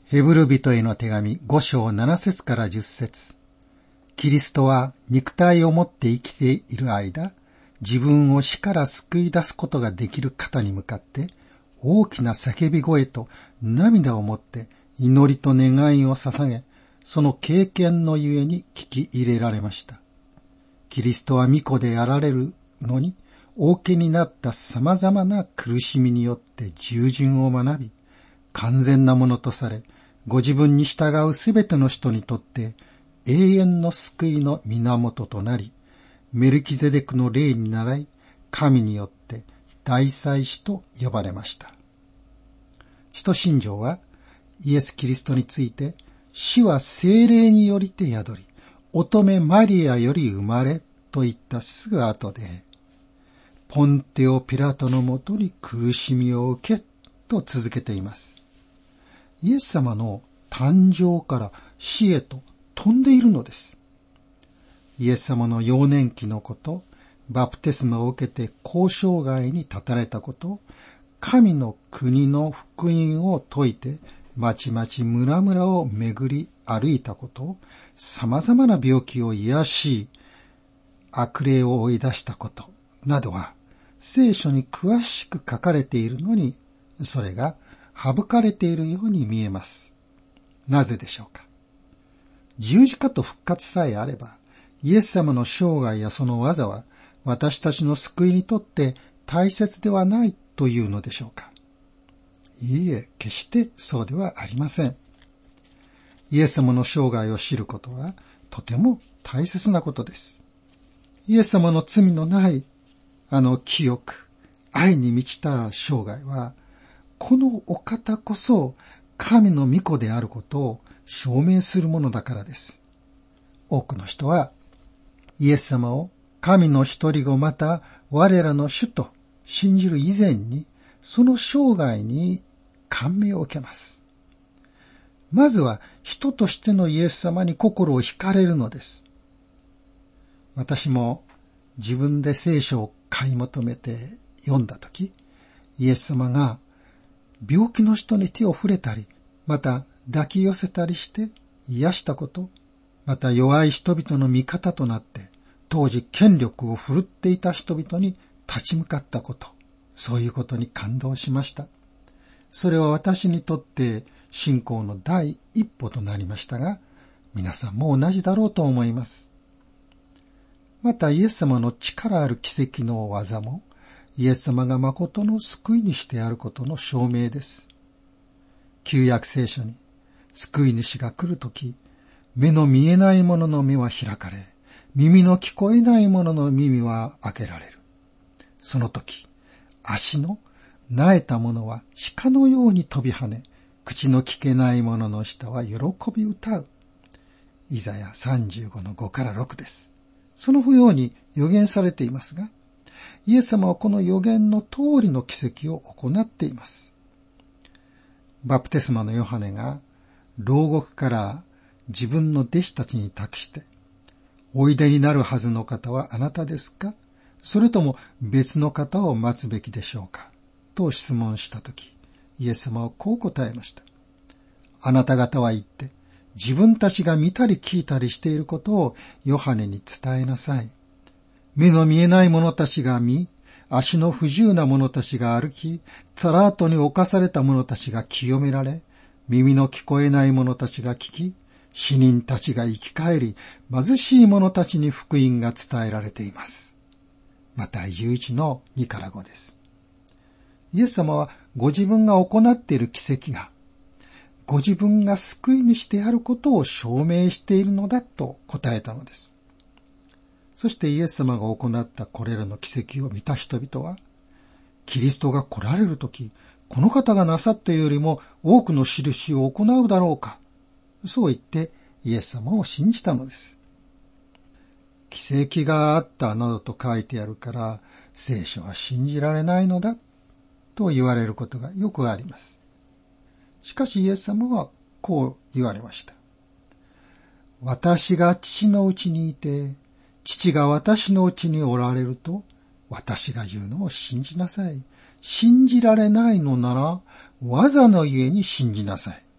ヘブル人への手紙5章7節から10節。キリストは肉体を持って生きている間、自分を死から救い出すことができる方に向かって、大きな叫び声と涙をもって祈りと願いを捧げ、その経験のゆえに聞き入れられました。キリストは御子であられるのに、お受けになった様々な苦しみによって従順を学び、完全なものとされ、ご自分に従うすべての人にとって永遠の救いの源となり、メルキゼデクの霊に倣い、神によって大祭司と呼ばれました。使徒信条はイエス・キリストについて、主は聖霊によりて宿り、乙女マリアより生まれと言ったすぐ後で、ポンテオ・ピラトのもとに苦しみを受けと続けています。イエス様の誕生から死へと飛んでいるのです。イエス様の幼年期のこと、バプテスマを受けて交渉外に立たれたこと、神の国の福音を説いて、まちまち村々を巡り歩いたこと、様々な病気を癒し、悪霊を追い出したこと、などは、聖書に詳しく書かれているのに、それが省かれているように見えます。なぜでしょうか。十字架と復活さえあれば、イエス様の生涯やその技は、私たちの救いにとって大切ではないというのでしょうか。いいえ、決してそうではありません。イエス様の生涯を知ることは、とても大切なことです。イエス様の罪のない、清く、愛に満ちた生涯は、このお方こそ神の御子であることを証明するものだからです。多くの人はイエス様を神の一人子また我らの主と信じる以前にその生涯に感銘を受けます。まずは人としてのイエス様に心を惹かれるのです。私も自分で聖書を買い求めて読んだとき、イエス様が病気の人に手を触れたり、また抱き寄せたりして癒したこと、また弱い人々の味方となって、当時権力を振るっていた人々に立ち向かったこと、そういうことに感動しました。それは私にとって信仰の第一歩となりましたが、皆さんも同じだろうと思います。またイエス様の力ある奇跡の技も、イエス様が誠の救い主であることの証明です。旧約聖書に、救い主が来るとき、目の見えない者の目は開かれ、耳の聞こえない者の耳は開けられる。その時、足の萎えた者は鹿のように飛び跳ね、口の聞けない者の舌は喜び歌う。イザヤ35の5から6です。そのように予言されていますが、イエス様はこの予言の通りの奇跡を行っています。バプテスマのヨハネが牢獄から自分の弟子たちに託して、おいでになるはずの方はあなたですか？それとも別の方を待つべきでしょうか？と質問したとき、イエス様はこう答えました。あなた方は言って、自分たちが見たり聞いたりしていることをヨハネに伝えなさい。目の見えない者たちが見、足の不自由な者たちが歩き、サラートに侵された者たちが清められ、耳の聞こえない者たちが聞き、死人たちが生き返り、貧しい者たちに福音が伝えられています。マタイ11の2から5です。イエス様はご自分が行っている奇跡が、ご自分が救い主であることを証明しているのだと答えたのです。そしてイエス様が行ったこれらの奇跡を見た人々は、キリストが来られるとき、この方がなさったよりも多くの印を行うだろうか。そう言ってイエス様を信じたのです。奇跡があったなどと書いてあるから、聖書は信じられないのだと言われることがよくあります。しかしイエス様はこう言われました。私が父のうちにいて、父が私のうちにおられると、私が言うのを信じなさい。信じられないのなら、技のゆえに信じなさい。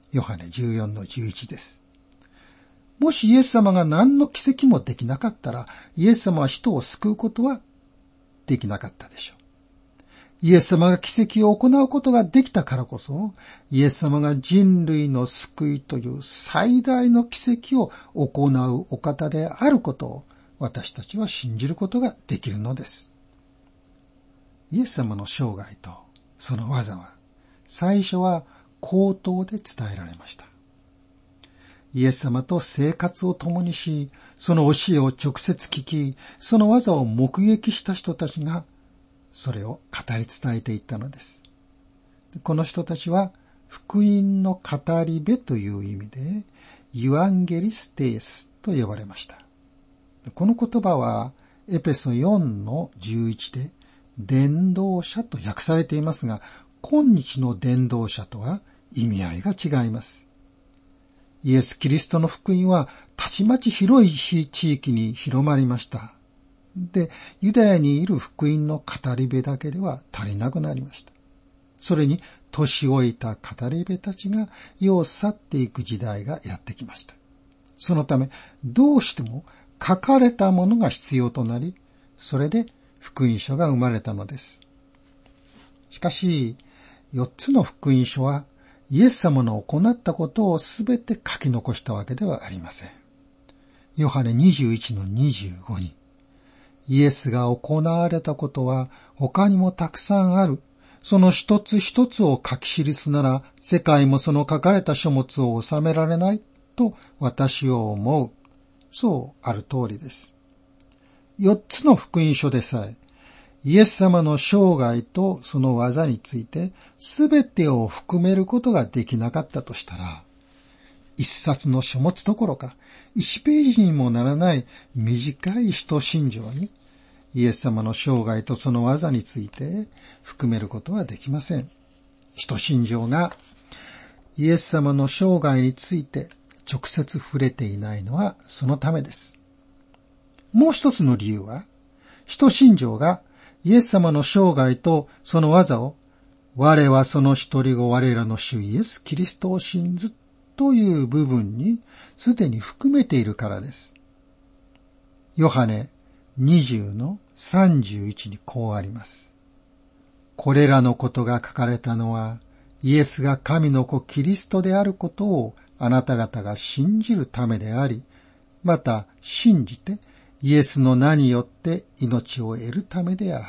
ヨハネ 14-11 です。もしイエス様が何の奇跡もできなかったら、イエス様は人を救うことはできなかったでしょう。イエス様が奇跡を行うことができたからこそ、イエス様が人類の救いという最大の奇跡を行うお方であることを私たちは信じることができるのです。イエス様の生涯とその技は、最初は口頭で伝えられました。イエス様と生活を共にし、その教えを直接聞き、その技を目撃した人たちが、それを語り伝えていったのです。この人たちは、福音の語り部という意味で、ユアンゲリステースと呼ばれました。この言葉は、エペソ 4-11 で、伝道者と訳されていますが、今日の伝道者とは意味合いが違います。イエス・キリストの福音はたちまち広い地域に広まりました。で、ユダヤにいる福音の語り部だけでは足りなくなりました。それに年老いた語り部たちが世を去っていく時代がやってきました。そのため、どうしても書かれたものが必要となり、それで福音書が生まれたのです。しかし、4つの福音書はイエス様の行ったことをすべて書き残したわけではありません。ヨハネ 21-25 に、イエスが行われたことは他にもたくさんある。その一つ一つを書き記すなら、世界もその書かれた書物を収められないと私は思う。そうある通りです。4つの福音書でさえ、イエス様の生涯とその技についてすべてを含めることができなかったとしたら、一冊の書物どころか1ページにもならない短い使徒信条にイエス様の生涯とその技について含めることはできません。使徒信条がイエス様の生涯について直接触れていないのはそのためです。もう一つの理由は、使徒信条がイエス様の生涯とその技を、我はその一人子我らの主イエス・キリストを信ずという部分にすでに含めているからです。ヨハネ 20-31 にこうあります。これらのことが書かれたのは、イエスが神の子キリストであることをあなた方が信じるためであり、また信じてイエスの名によって命を得るためである。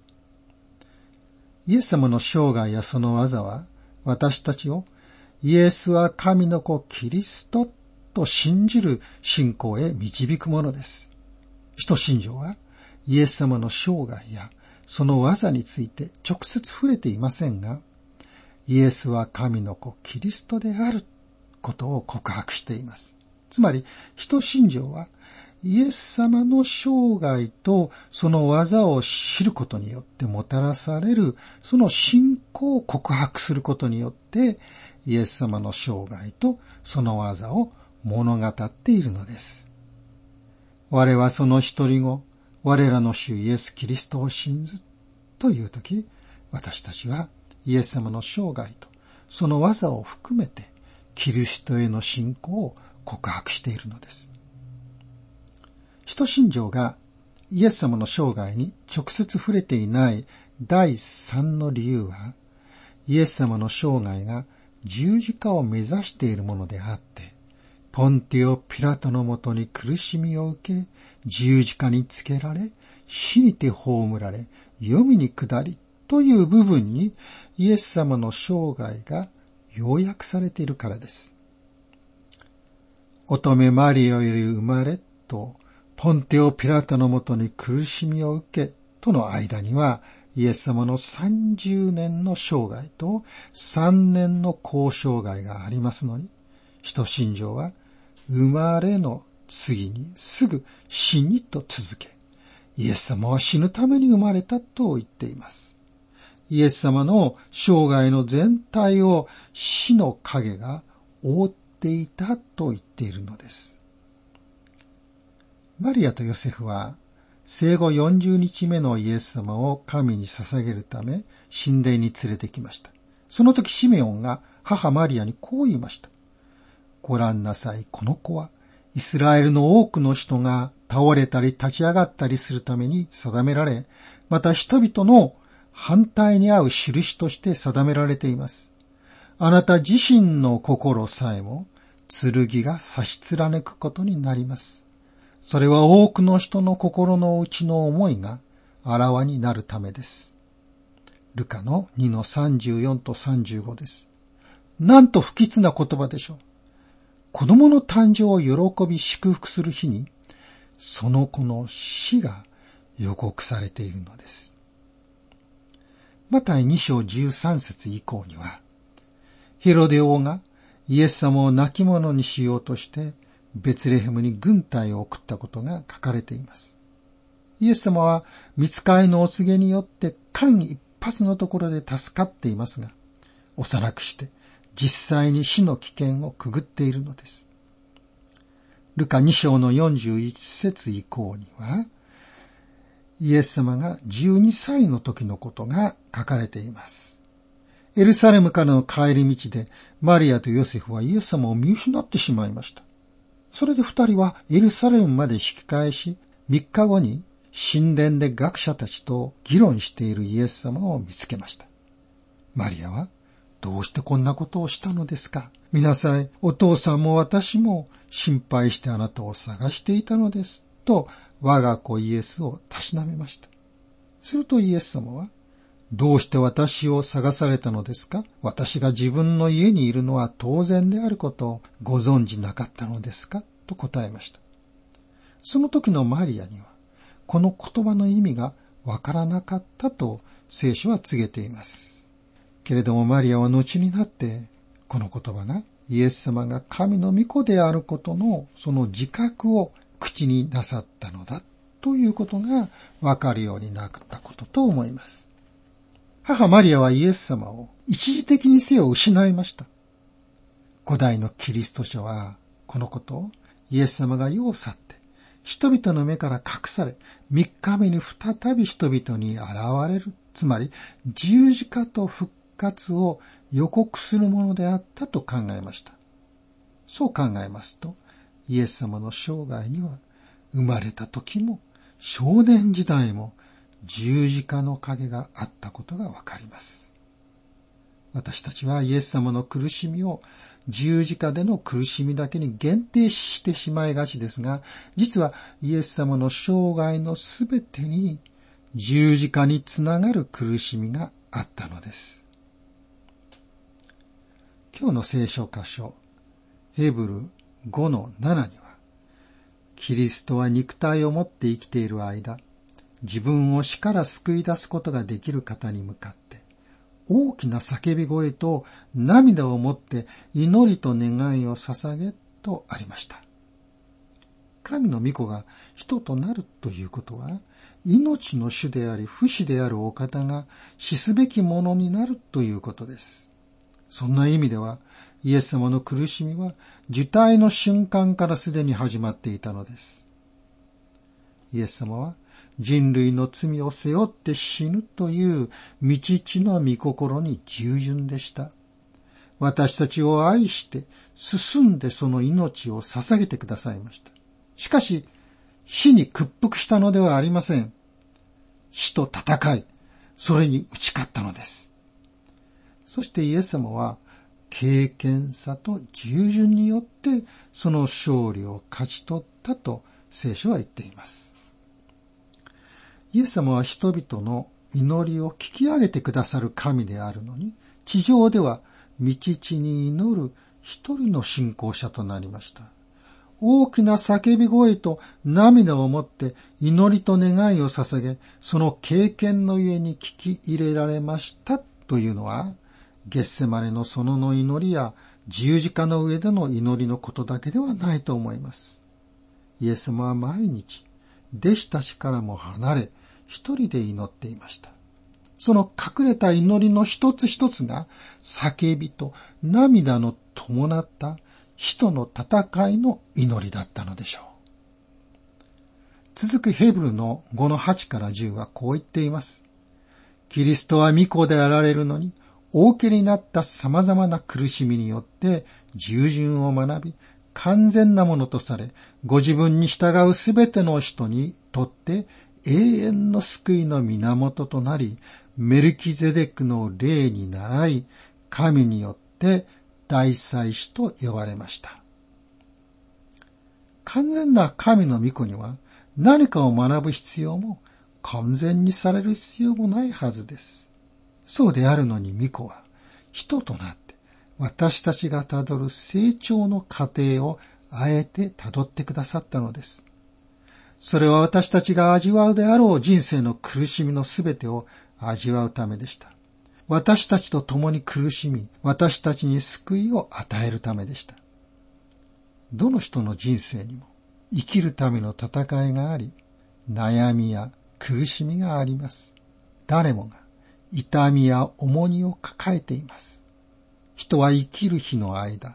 イエス様の生涯やその技は、私たちをイエスは神の子キリストと信じる信仰へ導くものです。使徒信条はイエス様の生涯やその技について直接触れていませんが、イエスは神の子キリストであることを告白しています。つまり、使徒信条はイエス様の生涯とその技を知ることによってもたらされるその信仰を告白することによってイエス様の生涯とその技を物語っているのです。我はその一人子、我らの主イエス・キリストを信ずというとき、私たちはイエス様の生涯とその技を含めてキリストへの信仰を告白しているのです。使徒信条がイエス様の生涯に直接触れていない第三の理由は、イエス様の生涯が十字架を目指しているものであって、ポンティオ・ピラトのもとに苦しみを受け、十字架につけられ、死にて葬られ、黄泉に下りという部分にイエス様の生涯が要約されているからです。乙女マリアより生まれと、ポンテオ・ピラトのもとに苦しみを受けとの間には、イエス様の30年の生涯と3年の後生涯がありますのに、使徒信条は生まれの次にすぐ死にと続け、イエス様は死ぬために生まれたと言っています。イエス様の生涯の全体を死の影が覆っていたと言っているのです。マリアとヨセフは生後40日目のイエス様を神に捧げるため神殿に連れてきました。その時シメオンが母マリアにこう言いました。ご覧なさい、この子はイスラエルの多くの人が倒れたり立ち上がったりするために定められ、また人々の反対に合う印として定められています。あなた自身の心さえも剣が刺し貫くことになります。それは多くの人の心の内の思いがあらわになるためです。ルカの2の34と35です。なんと不吉な言葉でしょう。子供の誕生を喜び祝福する日に、その子の死が予告されているのです。マタイ2章13節以降には、ヘロデ王がイエス様を亡き者にしようとしてベツレヘムに軍隊を送ったことが書かれています。イエス様は御使いのお告げによって間一髪のところで助かっていますが、幼くして実際に死の危険をくぐっているのです。ルカ2章の41節以降には、イエス様が12歳の時のことが書かれています。エルサレムからの帰り道でマリアとヨセフはイエス様を見失ってしまいました。それで二人はエルサレムまで引き返し、3日後に神殿で学者たちと議論しているイエス様を見つけました。マリアは、どうしてこんなことをしたのですか？見なさい、お父さんも私も心配してあなたを探していたのです。と我が子イエスをたしなめました。するとイエス様は、どうして私を探されたのですか？私が自分の家にいるのは当然であることをご存じなかったのですか？と答えました。その時のマリアには、この言葉の意味がわからなかったと聖書は告げています。けれどもマリアは後になって、この言葉がイエス様が神の御子であることのその自覚を口になさったのだということがわかるようになったことと思います。母マリアはイエス様を一時的にせよ失いました。古代のキリスト者はこのことをイエス様が世を去って人々の目から隠され3日目に再び人々に現れる、つまり十字架と復活を予告するものであったと考えました。そう考えますとイエス様の生涯には生まれた時も少年時代も十字架の影があったことがわかります。私たちはイエス様の苦しみを十字架での苦しみだけに限定してしまいがちですが、実はイエス様の生涯のすべてに十字架につながる苦しみがあったのです。今日の聖書箇所、ヘブル5の7には、キリストは肉体を持って生きている間、自分を死から救い出すことができる方に向かって、大きな叫び声と涙をもって祈りと願いを捧げとありました。神の御子が人となるということは、命の主であり不死であるお方が死すべきものになるということです。そんな意味では、イエス様の苦しみは受胎の瞬間からすでに始まっていたのです。イエス様は人類の罪を背負って死ぬという未知の御心に従順でした。私たちを愛して進んでその命を捧げてくださいました。しかし、死に屈服したのではありません。死と戦い、それに打ち勝ったのです。そしてイエス様は、敬虔さと従順によってその勝利を勝ち取ったと聖書は言っています。イエス様は人々の祈りを聞き上げてくださる神であるのに、地上では御父に祈る一人の信仰者となりました。大きな叫び声と涙をもって祈りと願いを捧げ、その経験のゆえに聞き入れられましたというのは、ゲッセマネの園の祈りや十字架の上での祈りのことだけではないと思います。イエス様は毎日、弟子たちからも離れ、一人で祈っていました。その隠れた祈りの一つ一つが、叫びと涙の伴った死との戦いの祈りだったのでしょう。続くヘブルの5の8から10はこう言っています。キリストは御子であられるのに、 お受けになった様々な苦しみによって従順を学び、完全なものとされ、ご自分に従うすべての人にとって永遠の救いの源となり、メルキゼデクの霊に倣い、神によって大祭司と呼ばれました。完全な神の御子には何かを学ぶ必要も完全にされる必要もないはずです。そうであるのに御子は人となって私たちがたどる成長の過程をあえてたどってくださったのです。それは私たちが味わうであろう人生の苦しみのすべてを味わうためでした。私たちと共に苦しみ、私たちに救いを与えるためでした。どの人の人生にも生きるための戦いがあり、悩みや苦しみがあります。誰もが痛みや重荷を抱えています。人は生きる日の間、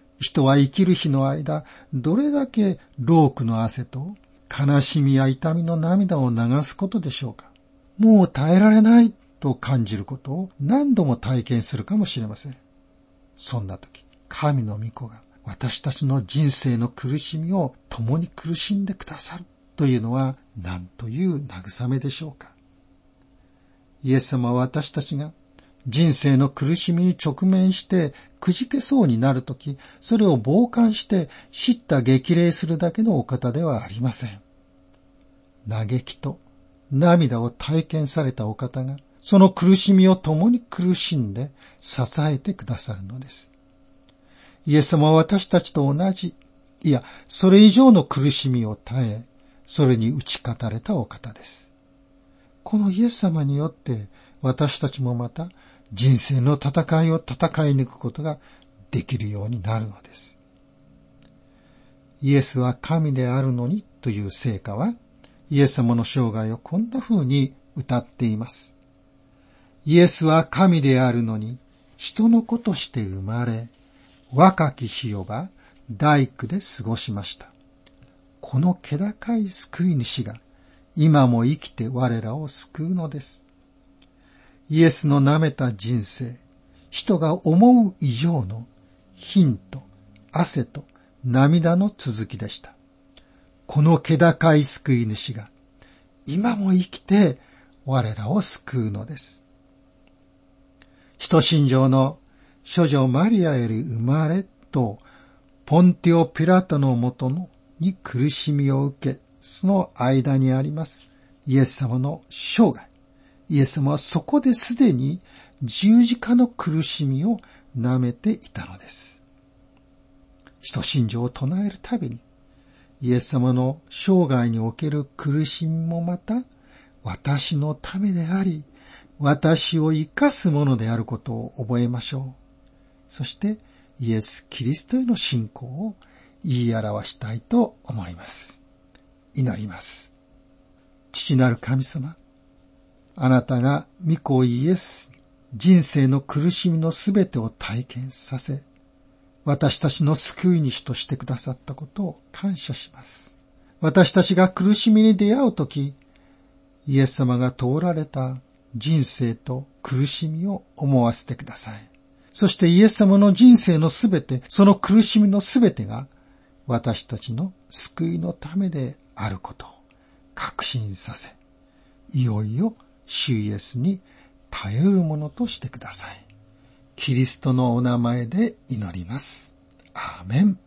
どれだけ労苦の汗と悲しみや痛みの涙を流すことでしょうか。もう耐えられないと感じることを何度も体験するかもしれません。そんな時、神の御子が私たちの人生の苦しみを共に苦しんでくださるというのは何という慰めでしょうか。イエス様は私たちが人生の苦しみに直面してくじけそうになるとき、それを傍観して叱咤激励するだけのお方ではありません。嘆きと涙を体験されたお方が、その苦しみを共に苦しんで支えてくださるのです。イエス様は私たちと同じ、いや、それ以上の苦しみを耐え、それに打ち勝たれたお方です。このイエス様によって私たちもまた人生の戦いを戦い抜くことができるようになるのです。イエスは神であるのにという聖歌は、イエス様の生涯をこんな風に歌っています。イエスは神であるのに人の子として生まれ、若き日をば大工で過ごしました。この気高い救い主が今も生きて我らを救うのです。イエスの舐めた人生、人が思う以上の貧と汗と涙の続きでした。この気高い救い主が今も生きて我らを救うのです。使徒信条の処女マリアより生まれとポンティオ・ピラトのもとに苦しみを受け、その間にありますイエス様の生涯。イエス様はそこですでに十字架の苦しみを舐めていたのです。使徒信条を唱えるたびに、イエス様の生涯における苦しみもまた私のためであり、私を生かすものであることを覚えましょう。そしてイエス・キリストへの信仰を言い表したいと思います。祈ります。父なる神様、あなたが御子イエスに人生の苦しみのすべてを体験させ、私たちの救い主としてくださったことを感謝します。私たちが苦しみに出会うとき、イエス様が通られた人生と苦しみを思わせてください。そしてイエス様の人生のすべて、その苦しみのすべてが私たちの救いのためであることを確信させ、いよいよ主イエスに頼るものとしてください。キリストのお名前で祈ります。アーメン。